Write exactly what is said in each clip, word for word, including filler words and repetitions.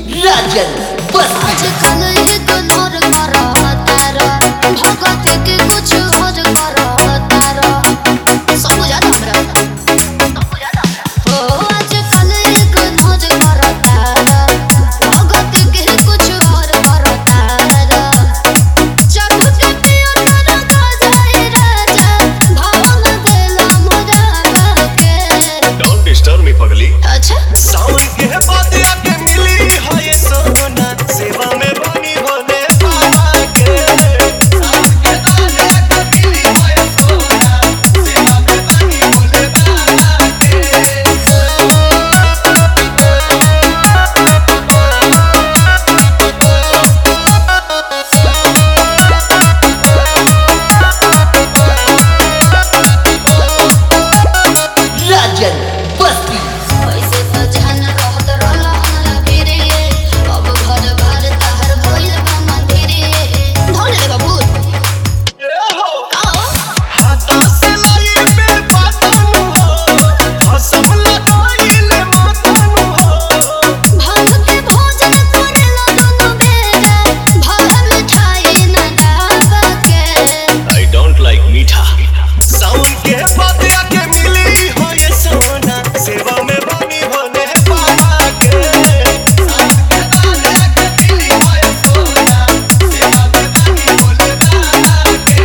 राजन बस्ती। आजकल इग्नोर करो तारा, भगत के कुछ और करो तारा। सब बुझाता हमरा, सब बुझाता हमरा। ओ आजकल इग्नोर करो तारा, भगत के कुछ और करो तारा। चाकू के पियो तारा का जाए राजा, भाव न देला मोरा के। डोंट डिस्टर्ब मी पगली। अच्छा सावन के बाद आके मिली है ये सोना, सेवा में बनी भोले बाबा के। सावन के बाद आके मिली है ये सोना, सेवा में बनी भोले बाबा के। राजन बस्ती। वैसे तो जान रहत रहला हमरा फिरे, अब घर बार तहर भइल बा मंदिरे। धोल ले बाबू ए हो का हो? हाथा से लाई पे बातनु हो, हसम लगाइले मातनु हो। भांग के भोजन करेला दुनु बेरा, भर मिठाई ना गावा के। आई डोंट लाइक मीठा। सावन के बाद आके मिली हो ये सोना, सेवा में बनी भोले बाबा के। सावन के बाद आके मिली हो ये सोना, सेवा में बनी भोले बाबा के।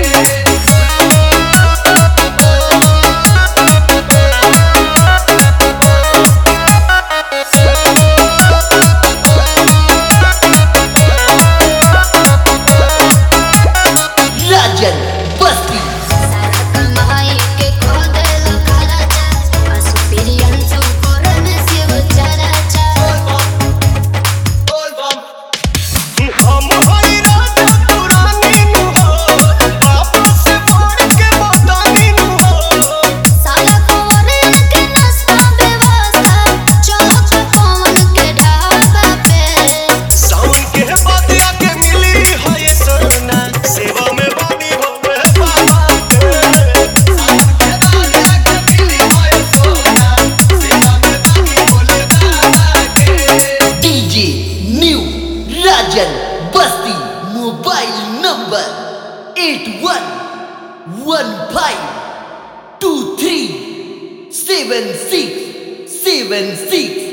राजन बस्ती। सारा कमाई के खो देला खराचा, आंसू पिरियंसु करन शिव चराचा। हम हई राजा पुरानी नु हो, वापस मोड़ के मदानी नु हो। साला कौन के नाश्ता व्यवस्था, चलो तो पवन के ढाबा पे। सावन के बाद आके मिली है ये सोना, सेवा में बनी भोले बाबा के। सावन के बाद आके मिली है ये सोना, सेवा में बनी भोले बाबा के। डीजे न्यू राजन बस्ती। Mobile number eight one one five two three seven six seven six.